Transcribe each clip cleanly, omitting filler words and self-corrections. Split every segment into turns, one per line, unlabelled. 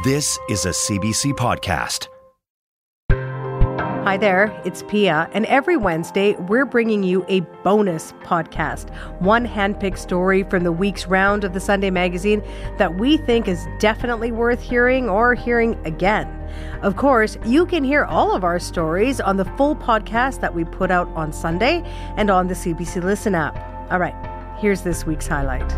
This is a CBC podcast.
Hi there, it's Pia, and every Wednesday we're bringing you a bonus podcast, one handpicked story from the week's round of the Sunday magazine that we think is definitely worth hearing or hearing again. Of course, you can hear all of our stories on the full podcast that we put out on Sunday and on the CBC Listen app. All right, here's this week's highlight.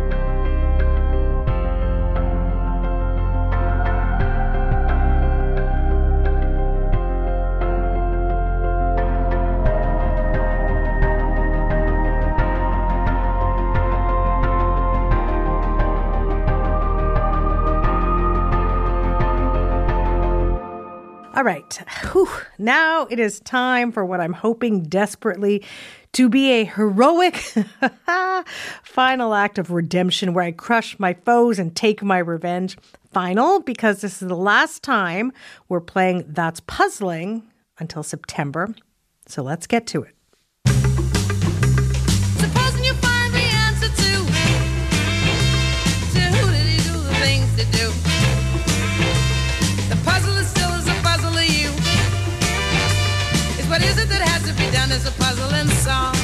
All right, now it is time for what I'm hoping desperately to be a heroic final act of redemption where I crush my foes and take my revenge. Final, because this is the last time we're playing That's Puzzling until September. So let's get to it.
Supposing you find the answer to who did he do the things to do. The puzzle is still as a puzzle to you. It's what is it that has to be done as a puzzle and song.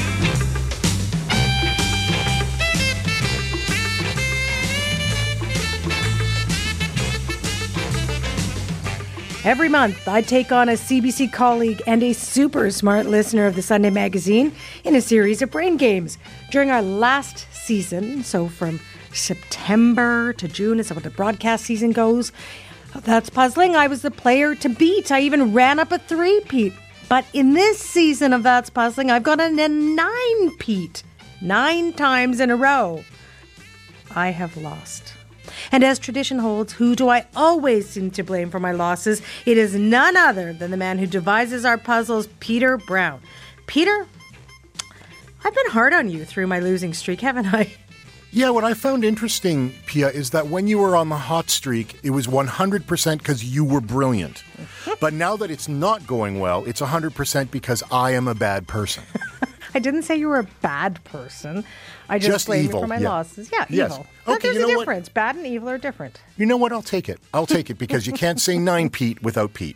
Every month, I take on a CBC colleague and a super smart listener of the Sunday magazine in a series of brain games. During our last season, so from September to June is what the broadcast season goes, That's Puzzling, I was the player to beat. I even ran up a 3-peat. But in this season of That's Puzzling, I've got a 9-peat. 9 times in a row. I have lost. And as tradition holds, who do I always seem to blame for my losses? It is none other than the man who devises our puzzles, Peter Brown. Peter, I've been hard on you through my losing streak, haven't I?
Yeah, what I found interesting, Pia, is that when you were on the hot streak, it was 100% because you were brilliant. But now that it's not going well, it's 100% because I am a bad person.
I didn't say you were a bad person. I just blame you for my losses. Yeah,
yes.
Evil.
Okay,
There's a difference. What? Bad and evil are different.
You know what? I'll take it. I'll take it because you can't say 9-peat without Pete.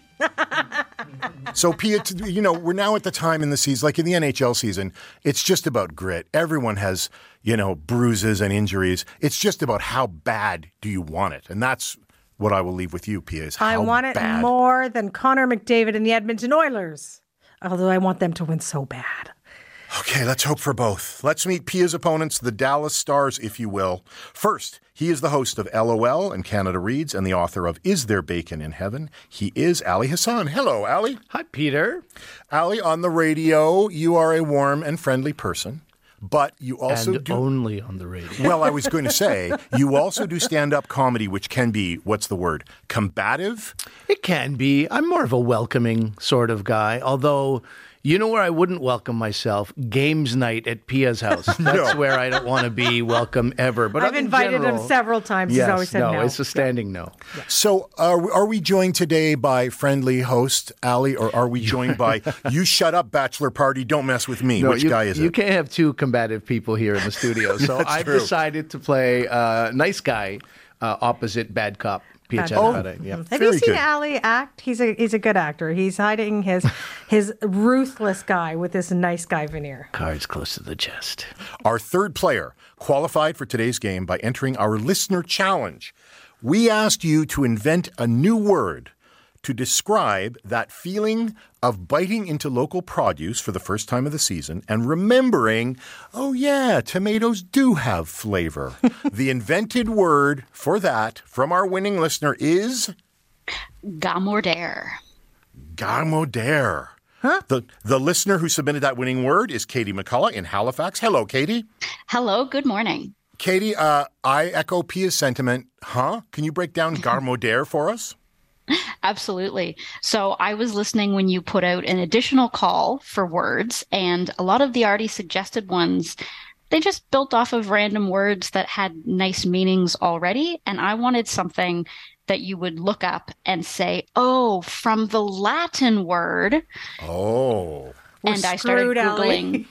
So, Pia, we're now at the time in the season, like in the NHL season, it's just about grit. Everyone has, bruises and injuries. It's just about how bad do you want it? And that's what I will leave with you, Pia, is how bad.
I want it more than Connor McDavid and the Edmonton Oilers. Although I want them to win so bad.
Okay, let's hope for both. Let's meet Pia's opponents, the Dallas Stars, if you will. First, he is the host of LOL and Canada Reads and the author of Is There Bacon in Heaven? He is Ali Hassan. Hello, Ali.
Hi, Peter.
Ali, on the radio, you are a warm and friendly person, but you also
do... only on the radio.
Well, I was going to say, you also do stand-up comedy, which can be, what's the word, combative?
It can be. I'm more of a welcoming sort of guy, although... You know where I wouldn't welcome myself? Games night at Pia's house. That's where I don't want to be welcome ever. But
I've invited him several times.
Yes,
he's always said no.
It's a standing no.
Yeah.
So are we joined today by friendly host Ali, or are we joined by you shut up bachelor party, don't mess with me?
No,
Which guy is it?
You can't have two combative people here in the studio. So I've decided to play nice guy opposite bad cop.
Yeah. Have
Very
you seen
good.
Ali act? He's a good actor. He's hiding his ruthless guy with this nice guy veneer.
Cards close to the chest.
Our third player qualified for today's game by entering our listener challenge. We asked you to invent a new word to describe that feeling of biting into local produce for the first time of the season and remembering, oh yeah, tomatoes do have flavor. The invented word for that from our winning listener is...
Gamorder.
Gamorder. Huh? The listener who submitted that winning word is Katie McCullough in Halifax. Hello, Katie.
Hello, good morning.
Katie, I echo Pia's sentiment. Huh? Can you break down Gamorder for us?
Absolutely. So I was listening when you put out an additional call for words, and a lot of the already suggested ones, they just built off of random words that had nice meanings already. And I wanted something that you would look up and say, oh, from the Latin word.
Oh.
And I started Googling.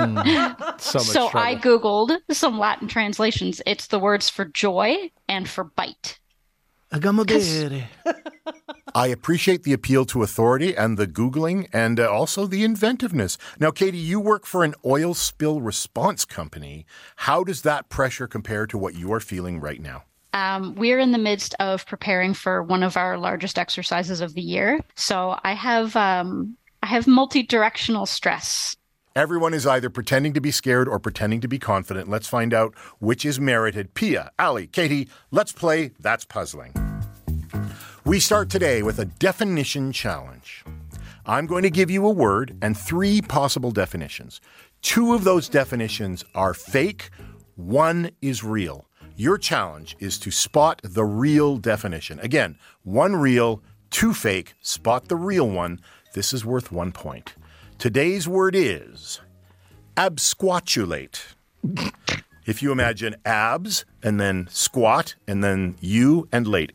So I Googled some Latin translations. It's the words for joy and for bite.
Agamodere.
I appreciate the appeal to authority and the Googling and also the inventiveness. Now, Katie, you work for an oil spill response company. How does that pressure compare to what you are feeling right now?
We're in the midst of preparing for one of our largest exercises of the year. So I have multi-directional stress.
Everyone is either pretending to be scared or pretending to be confident. Let's find out which is merited. Pia, Ali, Katie, let's play That's Puzzling. We start today with a definition challenge. I'm going to give you a word and 3 possible definitions. 2 of those definitions are fake. 1 is real. Your challenge is to spot the real definition. Again, 1 real, 2 fake. Spot the real one. This is worth 1 point. Today's word is absquatulate. If you imagine abs and then squat and then U and late.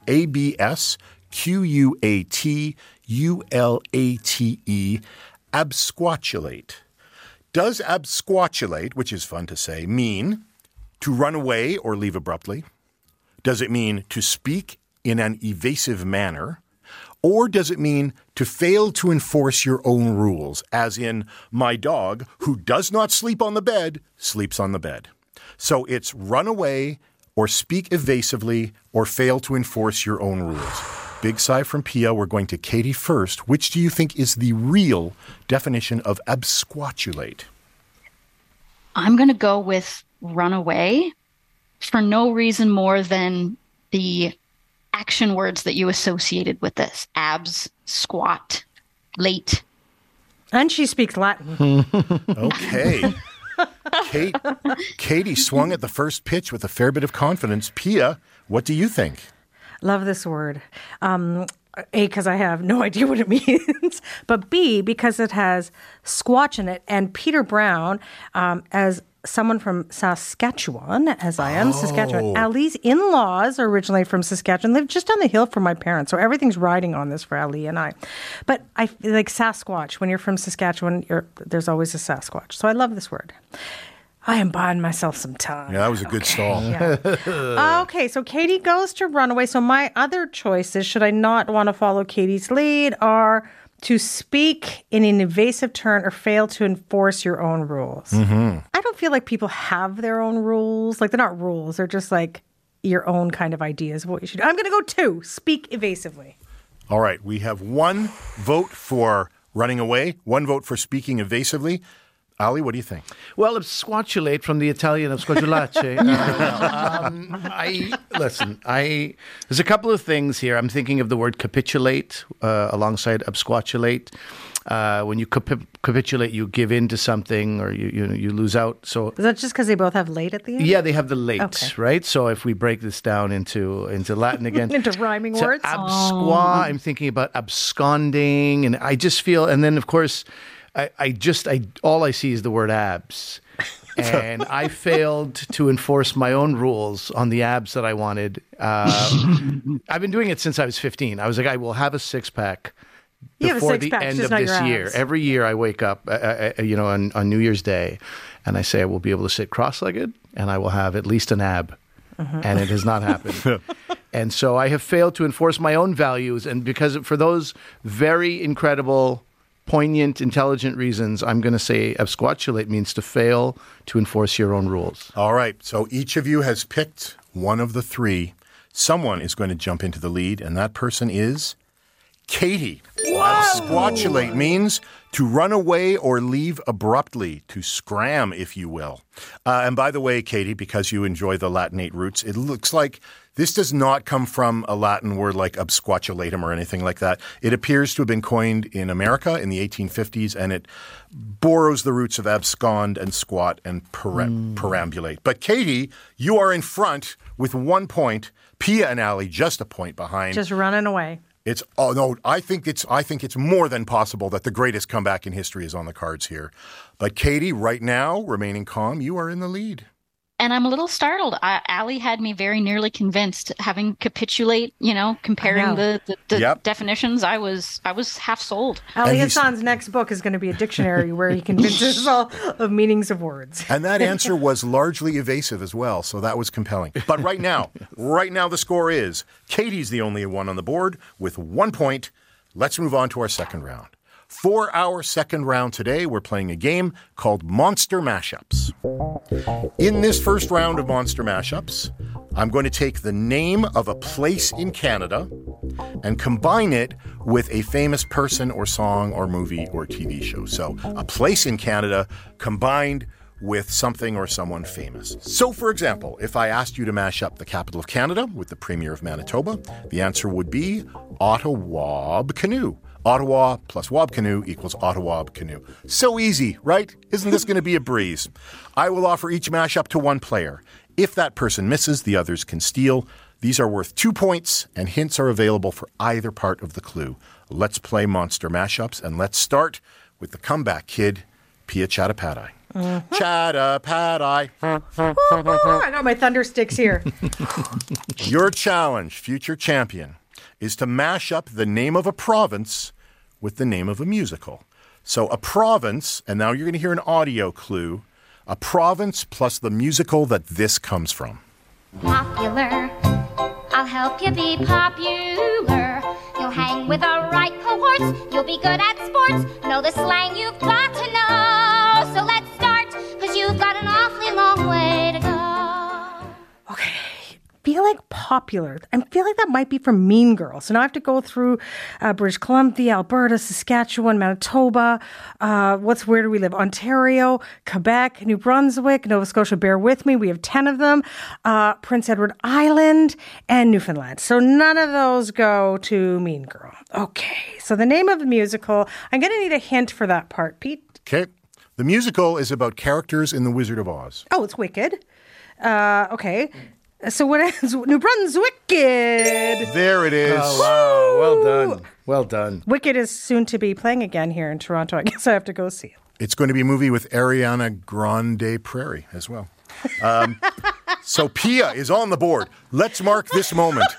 ABSQUATULATE. Absquatulate. Does absquatulate, which is fun to say, mean to run away or leave abruptly? Does it mean to speak in an evasive manner? Or does it mean to fail to enforce your own rules, as in, my dog, who does not sleep on the bed, sleeps on the bed? So it's run away or speak evasively or fail to enforce your own rules. Big sigh from Pia. We're going to Katie first. Which do you think is the real definition of absquatulate?
I'm going to go with run away for no reason more than the action words that you associated with this. Abs, squat, late.
And she speaks Latin.
Okay. Katie swung at the first pitch with a fair bit of confidence. Pia, what do you think?
Love this word. A, because I have no idea what it means, but B, because it has squatch in it. And Peter Brown, as someone from Saskatchewan, as I am, Saskatchewan. Ali's in-laws are originally from Saskatchewan. Live just down the hill from my parents, so everything's riding on this for Ali and I. But I like Sasquatch. When you're from Saskatchewan, there's always a Sasquatch. So I love this word. I am buying myself some time.
Yeah, that was a good stall.
Yeah. Okay, so Katie goes to Runaway. So my other choices, should I not want to follow Katie's lead, are to speak in an evasive turn or fail to enforce your own rules. Mm-hmm. I don't feel like people have their own rules. Like, they're not rules. They're just like your own kind of ideas of what you should do. I'm going to go 2, speak evasively.
All right, we have 1 vote for running away, 1 vote for speaking evasively. Ali, what do you think?
Well, absquatulate from the Italian absquatulace. There's a couple of things here. I'm thinking of the word capitulate alongside absquatulate. When you capitulate, you give in to something or you lose out. So
is that just because they both have late at the end?
Yeah, they have the late, right? So if we break this down into Latin again.
into rhyming words?
Absqua, I'm thinking about absconding. And I just feel, and then of course, all I see is the word abs. And I failed to enforce my own rules on the abs that I wanted. I've been doing it since I was 15. I was like, I will have a 6-pack before the end of this year. Every year I wake up, on New Year's Day, and I say I will be able to sit cross-legged, and I will have at least an ab. Mm-hmm. And it has not happened. And so I have failed to enforce my own values. And because for those very incredible, poignant, intelligent reasons, I'm going to say absquatulate means to fail to enforce your own rules.
All right. So each of you has picked one of the 3. Someone is going to jump into the lead, and that person is Katie. Absquatulate means to run away or leave abruptly, to scram, if you will. And by the way, Katie, because you enjoy the Latinate roots, it looks like this does not come from a Latin word like absquatulatum or anything like that. It appears to have been coined in America in the 1850s, and it borrows the roots of abscond and squat and perambulate. But Katie, you are in front with 1 point. Pia and Ali just a point behind.
Just running away.
I think it's more than possible that the greatest comeback in history is on the cards here. But Katie, right now, remaining calm, you are in the lead.
And I'm a little startled. Allie had me very nearly convinced, having capitulate, comparing the
Yep.
definitions. I was half sold.
Ali Hassan's next book is going to be a dictionary where he convinces us all of meanings of words.
And that answer was largely evasive as well, so that was compelling. But right now the score is Katie's the only one on the board with 1 point. Let's move on to our second round. For our second round today, we're playing a game called Monster Mashups. In this first round of Monster Mashups, I'm going to take the name of a place in Canada and combine it with a famous person or song or movie or TV show. So a place in Canada combined with something or someone famous. So, for example, if I asked you to mash up the capital of Canada with the Premier of Manitoba, the answer would be Ottawa Canoe. Ottawa plus Wabcanoe equals Ottawa Canoe. So easy, right? Isn't this going to be a breeze? I will offer each mashup to one player. If that person misses, the others can steal. These are worth 2 points, and hints are available for either part of the clue. Let's play Monster Mashups, and let's start with the comeback kid, Pia Chattopadhyay. Chattopadhyay.
I got my thunder sticks here.
Your challenge, future champion, is to mash up the name of a province with the name of a musical. So a province, and now you're going to hear an audio clue, a province plus the musical that this comes from.
Popular, I'll help you be popular. You'll hang with the right cohorts, you'll be good at sports. Know the slang you've got to know. So let's start, because you've got an awfully long way to go.
Okay. Feel like popular. I feel like that might be from Mean Girls. So now I have to go through British Columbia, Alberta, Saskatchewan, Manitoba. Where do we live? Ontario, Quebec, New Brunswick, Nova Scotia. Bear with me. We have 10 of them. Prince Edward Island and Newfoundland. So none of those go to Mean Girl. Okay. So the name of the musical. I'm going to need a hint for that part, Pete.
Okay. The musical is about characters in The Wizard of Oz.
Oh, it's Wicked. Okay. So what is New Brunswick?
There it is.
Oh, wow. Well done. Well done.
Wicked is soon to be playing again here in Toronto. I guess I have to go see it.
It's going to be a movie with Ariana Grande Prairie as well. So Pia is on the board. Let's mark this moment.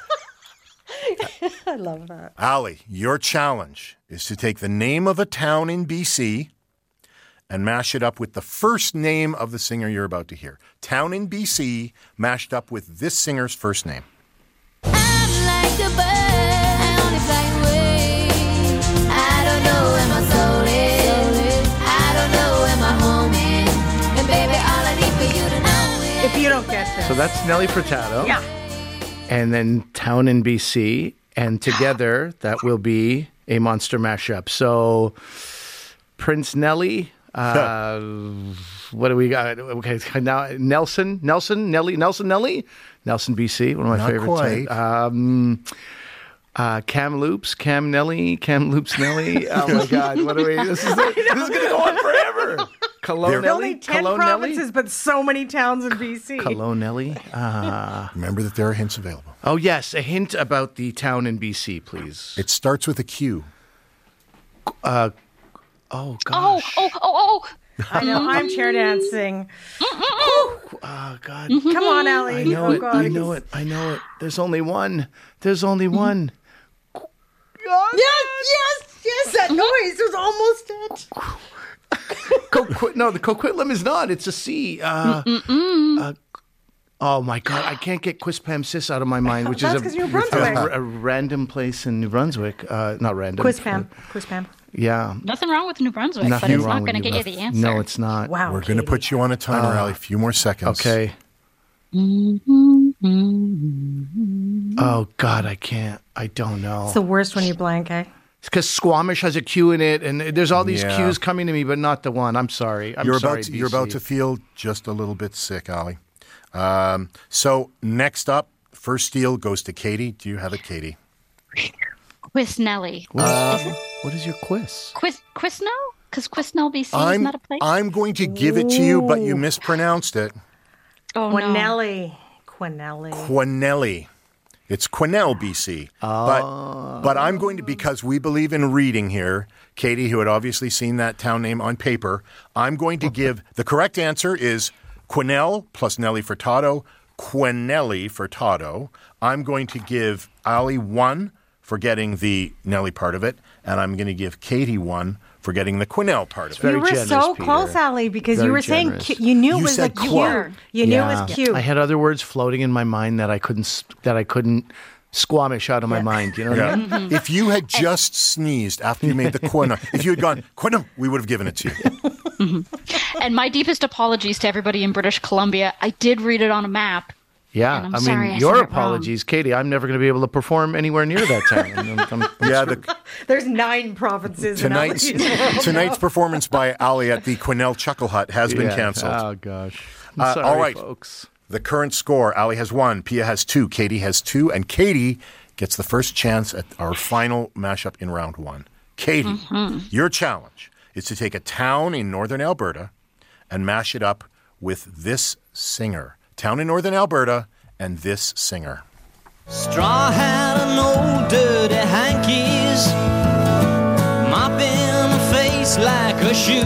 I love that.
Ali, your challenge is to take the name of a town in BC and mash it up with the first name of the singer you're about to hear. Town in BC mashed up with this singer's first name.
I'm like a bird, I only fly away. I don't know where my soul is. I don't know where my home is. And baby, all I need for you to know is
If you don't get this.
So that's Nelly Furtado.
Yeah.
And then Town in BC. And together, that will be a monster mashup. So Prince Nelly. What do we got? Okay, now Nelson, Nelly, Nelson, BC, one of my favorites.
Quite.
Cam Loops, Nelly. Oh my God, what are we? This is going to go on forever. Cologne
There are only
Nelly,
10
Cologne
provinces,
Nelly,
but so many towns in BC.
Cologne Nelly.
Remember that there are hints available.
Oh yes, a hint about the town in BC, please.
It starts with a Q.
Oh gosh.
Oh.
I know, I'm chair dancing.
Oh God.
Come on, Ellie.
I know it.
God.
I know it. There's only one. One.
Yes, that noise was almost it.
No, the Coquitlam is not. It's a C. Oh my God, I can't get Quispamsis out of my mind, which
That's
is
'cause New Brunswick.
a random place in New Brunswick. Not random.
Quiz Pam.
Yeah.
Nothing wrong with New Brunswick, but
Nothing
it's
wrong
not going to
with
get you the answer.
No, it's not.
Wow.
We're going to put you on a timer, Ali. A few more seconds.
Okay. Oh God, I can't. I don't know.
It's the worst when you blank, eh?
It's because Squamish has a Q in it, and there's all these
Yeah.
Q's coming to me, but not the one. I'm sorry.
You're
sorry,
about
BC.
to feel just a little bit sick, Ali. So next up, first steal goes to Katie. Do you have it, Katie?
Quisnelly.
What is your quiz?
Quisnell? Because Quisnell, BC is not a place.
I'm going to give it to you, but you mispronounced it.
Oh, no.
Quinelli.
It's Quesnel, BC. But I'm going to, because we believe in reading here, Katie, who had obviously seen that town name on paper, I'm going to give, the correct answer is Quinnell plus Nelly Furtado. Quinelli Furtado. I'm going to give Ali 1 for getting the Nelly part of it, and I'm going to give Katie 1 for getting the Quinnell part of it.
Very
You were
generous,
so
Peter.
close, Ali, because you
Very
were saying
generous.
you knew
You
it was
said
a
quote.
cute. You knew it was cute.
I had other words floating in my mind that I couldn't squamish out of my mind. You know what I mean?
Yeah. If you had just sneezed after you made the Quinno, if you had gone, Quinno, we would have given it to you.
And my deepest apologies to everybody in British Columbia. I did read it on a map.
Yeah,
And I'm
I mean,
sorry I
your
said it
apologies, Katie. I'm never going to be able to perform anywhere near that town.
Yeah,
There's 9 provinces in
tonight's performance by Ali at the Quinnell Chuckle Hut has been canceled.
Oh, gosh. I'm sorry,
all right.
folks.
The current score, Ali has 1, Pia has 2, Katie has 2, and Katie gets the first chance at our final mashup in round 1. Katie, your challenge is to take a town in northern Alberta and mash it up with this singer. Town in northern Alberta and this singer.
Straw hat and old dirty hankies, mopping a face like a shoe.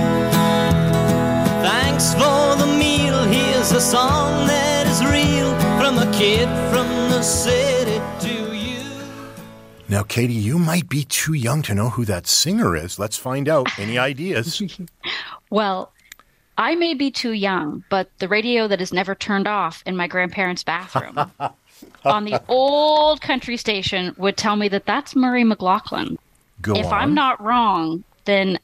Thanks for the meal, here's a song that is real, from a kid from the city to you.
Now, Katie, you might be too young to know who that singer is. Let's find out. Any ideas?
Well, I may be too young, but the radio that is never turned off in my grandparents' bathroom on the old country station would tell me that that's Murray McLaughlin.
Go
If
on.
I'm not wrong, then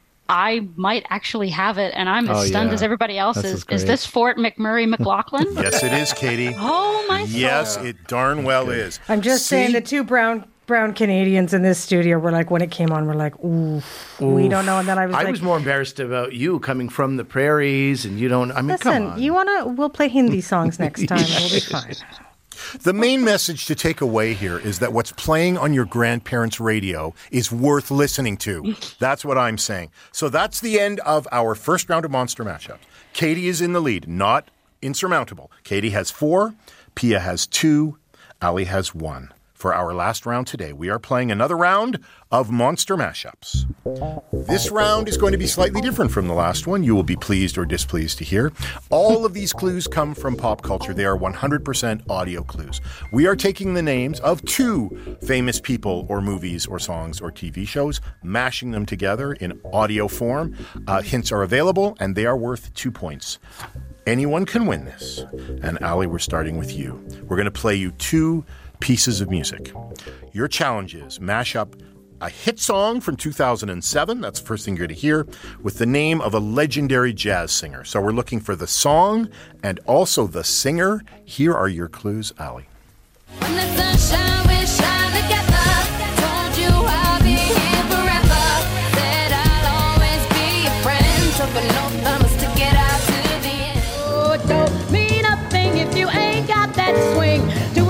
I might actually have it, and I'm as stunned as everybody else is.
great.
Is this Fort McMurray McLaughlin?
Yes, it is, Katie.
Oh, my soul.
Yes, it darn well is.
I'm just saying the 2 brown Canadians in this studio were like, when it came on, we're like, ooh, we don't know. And then I was
I
like,
was more embarrassed about you coming from the prairies, and you don't. I mean, come
listen,
on.
we'll play Hindi songs next time. We'll be fine.
The main message to take away here is that what's playing on your grandparents' radio is worth listening to. That's what I'm saying. So that's the end of our first round of Monster Mashups. Katie is in the lead, not insurmountable. Katie has 4, Pia has 2, Ali has 1. For our last round today, we are playing another round of Monster Mashups. This round is going to be slightly different from the last one. You will be pleased or displeased to hear. All of these clues come from pop culture. They are 100% audio clues. We are taking the names of 2 famous people or movies or songs or TV shows, mashing them together in audio form. Hints are available, and they are worth 2 points. Anyone can win this. And Ali, we're starting with you. We're going to play you 2 pieces of music. Your challenge is mash up a hit song from 2007, that's the first thing you're going to hear, with the name of a legendary jazz singer. So we're looking for the song and also the singer. Here are your clues, Ali.
When the sunshine we shine together, told you I'll be here forever. Said I'll always be your friend. Took an oath, I'ma stick it out to the end.
Oh, don't mean a thing if you ain't got that swing.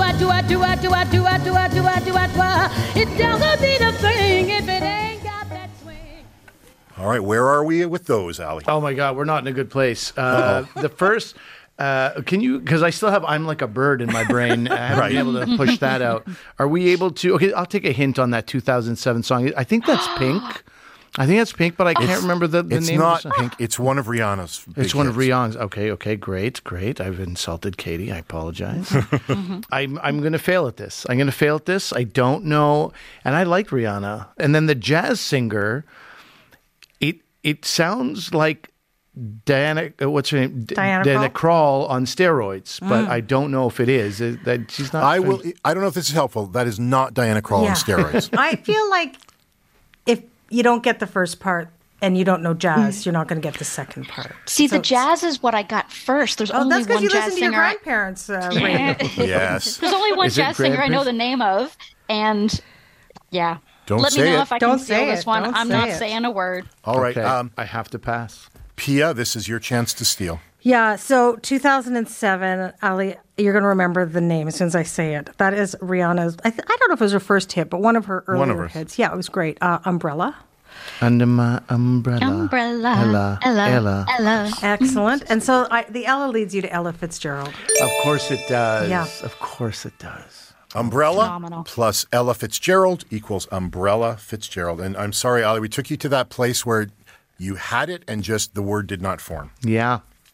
It doesn't mean a thing if it ain't got that swing.
All right, where are we with those, Ali?
Oh my God, we're not in a good place. The first, can you? Because I still have "I'm Like a Bird" in my brain. I haven't been able to push that out. Are we able to? Okay, I'll take a hint on that 2007 song. I think that's Pink. I think that's Pink, but I can't remember the name.
It's
of
not
the song.
Pink. It's one of Rihanna's.
It's
big
one of
hits.
Rihanna's. Okay, great. I've insulted Katie. I apologize. I'm going to fail at this. I don't know, and I like Rihanna. And then the jazz singer, it sounds like Diana. What's her name?
Diana
Krall on steroids, but I don't know if it is. That she's not.
I don't know if this is helpful. That is not Diana Krall on steroids.
I feel like if you don't get the first part and you don't know jazz, you're not going to get the second part.
See,
So
the jazz is what I got first. There's only
that's because
one
you
jazz
listen to your
singer.
grandparents' radio.
Yes.
There's only one
Is it
jazz singer I know
grandparents?
the name of, and yeah.
Don't
Let
say
me know
it.
if I
Don't
can steal
say
this
it.
one.
Don't
I'm
say
not
it.
saying a word.
All right.
Okay, I have to pass.
Pia, this is your chance to steal.
Yeah, so 2007, Ali, you're going to remember the name as soon as I say it. That is Rihanna's, I don't know if it was her first hit, but one of her earlier
hers.
hits. Yeah, it was great. Umbrella.
Under my umbrella.
Umbrella. Ella.
Excellent. And so the Ella leads you to Ella Fitzgerald.
Of course it does.
Yeah.
Of course it does.
Umbrella
Phenomenal.
plus Ella Fitzgerald equals Umbrella Fitzgerald. And I'm sorry, Ali, we took you to that place where you had it and just the word did not form.
Yeah.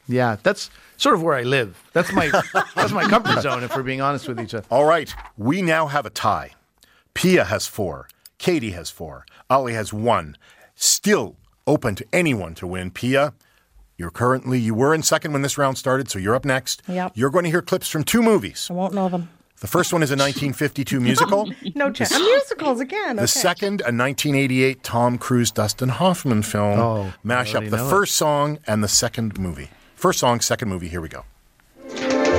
Yeah, that's sort of where I live. That's my comfort zone, if we're being honest with each other.
All right, we now have a tie. Pia has 4. Katie has 4. Ali has 1. Still open to anyone to win. Pia, you were in second when this round started, so you're up next.
Yep.
You're going to hear clips from 2 movies.
I won't know them.
The first one is a 1952 musical.
No chance. Musicals again.
The second, a 1988 Tom Cruise, Dustin Hoffman film.
Oh,
Mash up the first song and the second movie. First song, second movie. Here we go.
I'm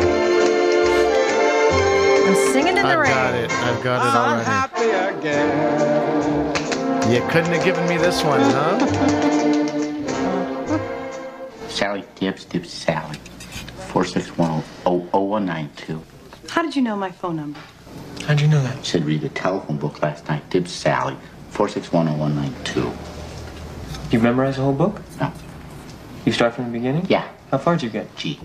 singing in the rain.
I've got it already. Happy again. You couldn't have given me this one, huh?
Sally Dibbs, Sally. 461-0192.
How did you know my phone number?
How'd you know that? Said read the telephone book last night. Dibbs, Sally. 461-0192.
You memorized the whole book?
No.
You start from the beginning?
Yeah.
How far did you get?
G.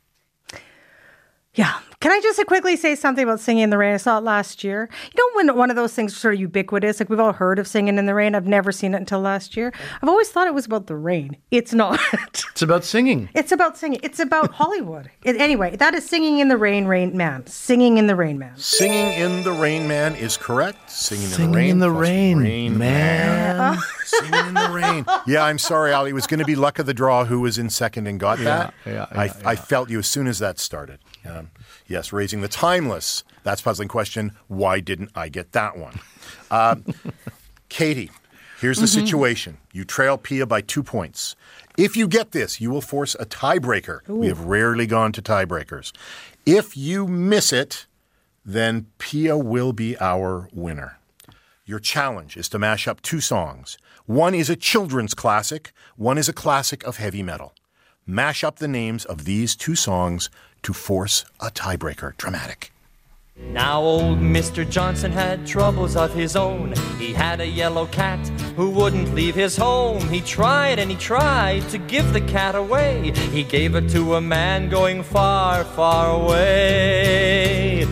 Yeah. Can I just quickly say something about Singing in the Rain? I saw it last year. You know, when one of those things sort of ubiquitous, like we've all heard of Singing in the Rain. I've never seen it until last year. I've always thought it was about the rain. It's not.
It's about singing.
It's about singing. It's about Hollywood. Anyway, that is Singing in the Rain, Rain Man. Singing in the Rain Man.
Singing in the Rain Man is correct. Singing
in the Rain Man.
Singing in the rain. Yeah, I'm sorry, Ali. It was going to be luck of the draw who was in second and got that. I felt you as soon as that started. Yes, raising the timeless. That's puzzling question. Why didn't I get that one? Katie, here's the situation. You trail Pia by 2 points. If you get this, you will force a tiebreaker. Ooh. We have rarely gone to tiebreakers. If you miss it, then Pia will be our winner. Your challenge is to mash up 2 songs. One is a children's classic. One is a classic of heavy metal. Mash up the names of these 2 songs to force a tiebreaker. Dramatic.
Now old Mr. Johnson had troubles of his own. He had a yellow cat who wouldn't leave his home. He tried and he tried to give the cat away. He gave it to a man going far, far away.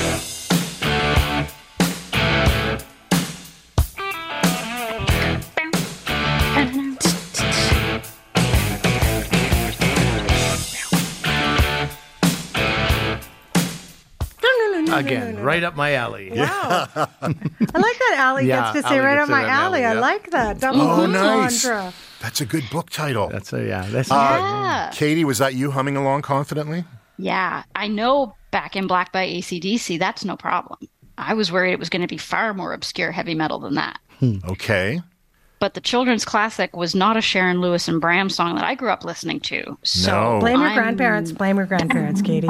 Again, right up my alley.
Wow. I like that Ali gets to say right up my alley. I like that. Double entendre.
That's a good book title.
Katie,
was that you humming along confidently?
Yeah. I know Back in Black by AC/DC, that's no problem. I was worried it was going to be far more obscure heavy metal than that.
Okay.
But the children's classic was not a Sharon Lewis and Bram song that I grew up listening to. So
no.
Blame your grandparents. Blame your grandparents, Katie.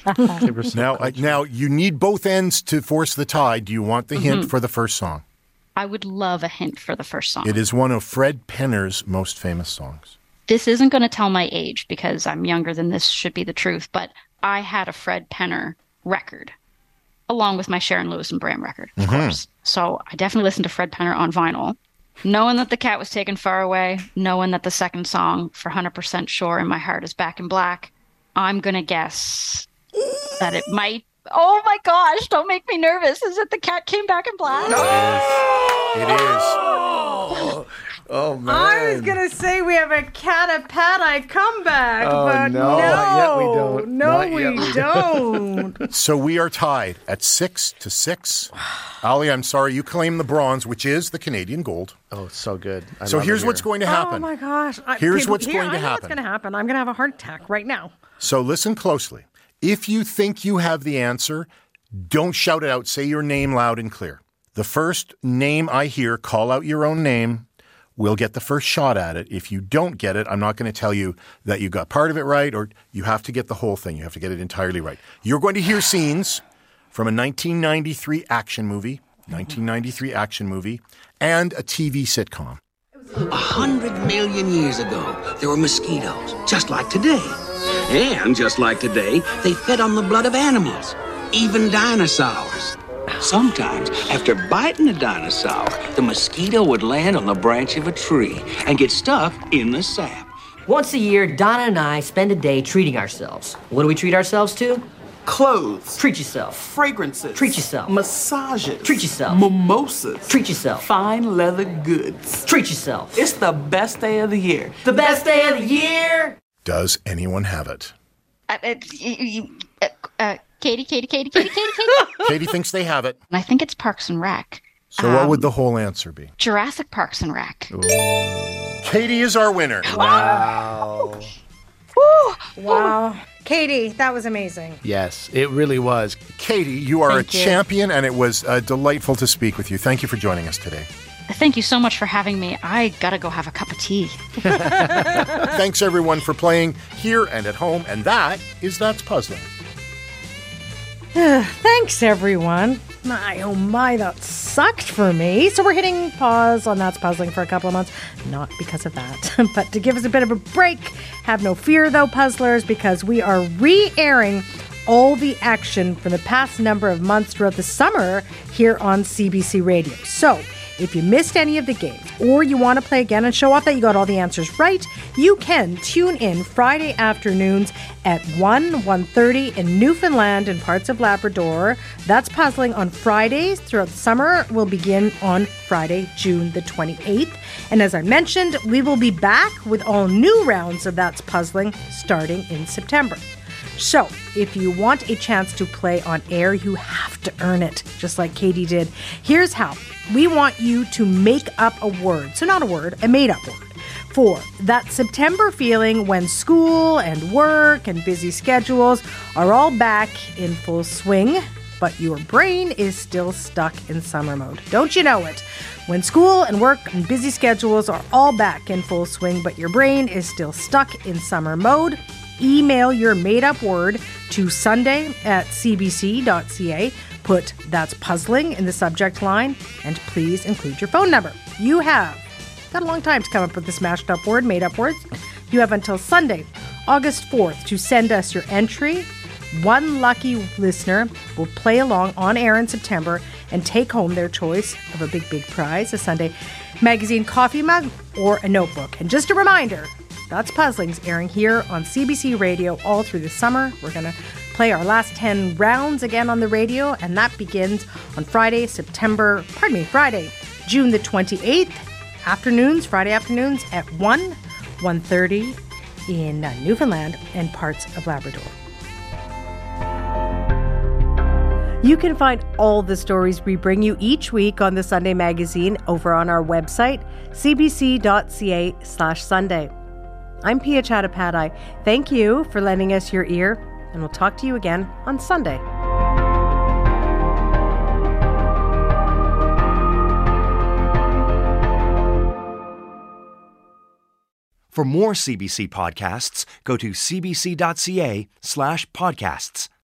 Now, you need both ends to force the tie. Do you want the hint for the first song?
I would love a hint for the first song.
It is one of Fred Penner's most famous songs.
This isn't going to tell my age because I'm younger than this should be the truth, but I had a Fred Penner record along with my Sharon Lewis and Bram record, of course. So I definitely listened to Fred Penner on vinyl. Knowing that the cat was taken far away, knowing that the second song, for 100% sure in my heart, is Back in Black, I'm going to guess that it might... Oh my gosh, don't make me nervous. Is it The Cat Came Back in Black?
It is.
Oh, man.
I was going to say we have a Cat-a-Pat-I comeback, but
no. Not yet we don't.
No, we don't.
So we are tied at 6-6. Ali, I'm sorry, you claim the bronze, which is the Canadian gold.
Oh, it's so good.
So here's what's going to happen.
Oh, my gosh.
Here's what's going to
I know
happen.
what's going to happen. I'm going to have a heart attack right now.
So listen closely. If you think you have the answer, don't shout it out. Say your name loud and clear. The first name I hear, call out your own name. We'll get the first shot at it. If you don't get it, I'm not going to tell you that you got part of it right, or you have to get the whole thing. You have to get it entirely right. You're going to hear scenes from a 1993 action movie, and a TV sitcom.
100 million years ago, there were mosquitoes, just like today. And just like today, they fed on the blood of animals, even dinosaurs. Sometimes, after biting a dinosaur, the mosquito would land on the branch of a tree and get stuck in the sap.
Once a year, Donna and I spend a day treating ourselves. What do we treat ourselves to?
Clothes.
Treat yourself.
Fragrances.
Treat yourself.
Massages.
Treat yourself.
Mimosas.
Treat yourself.
Fine leather goods.
Treat yourself.
It's the best day of the year.
The best day of the year!
Does anyone have it?
Katie.
Katie thinks they have it.
And I think it's Parks and Rec.
So what would the whole answer be?
Jurassic Parks and Rec.
Ooh. Katie is our winner.
Wow.
Wow. Katie, that was amazing.
Yes, it really was.
Katie, you are
Thank
a
you.
champion, and it was delightful to speak with you. Thank you for joining us today.
Thank you so much for having me. I gotta go have a cup of tea.
Thanks, everyone, for playing here and at home. And that's Puzzling.
Thanks, everyone. Oh my, that sucked for me. So we're hitting pause on That's Puzzling for a couple of months. Not because of that, but to give us a bit of a break. Have no fear, though, puzzlers, because we are re-airing all the action from the past number of months throughout the summer here on CBC Radio. So if you missed any of the games or you want to play again and show off that you got all the answers right, you can tune in Friday afternoons at 1:30 in Newfoundland and parts of Labrador. That's Puzzling on Fridays throughout the summer. Will begin on Friday, June the 28th. And as I mentioned, we will be back with all new rounds of That's Puzzling starting in September. So, if you want a chance to play on air, you have to earn it, just like Katie did. Here's how. We want you to make up a word. So not a word, a made-up word. For that September feeling when school and work and busy schedules are all back in full swing, but your brain is still stuck in summer mode. Don't you know it? When school and work and busy schedules are all back in full swing, but your brain is still stuck in summer mode, email your made-up word to sunday@cbc.ca. Put That's Puzzling in the subject line, and please include your phone number. You have got a long time to come up with the smashed up word, made-up words. You have until Sunday, August 4th, to send us your entry. One lucky listener will play along on air in September and take home their choice of a big prize, a Sunday Magazine coffee mug or a notebook. And just a reminder, That's Puzzling's airing here on CBC Radio all through the summer. We're going to play our last 10 rounds again on the radio, and that begins on Friday, June the 28th, Friday afternoons at 1:30 in Newfoundland and parts of Labrador. You can find all the stories we bring you each week on the Sunday Magazine over on our website, cbc.ca/Sunday. I'm Pia Chattopadhyay. Thank you for lending us your ear, and we'll talk to you again on Sunday.
For more CBC podcasts, go to cbc.ca/podcasts.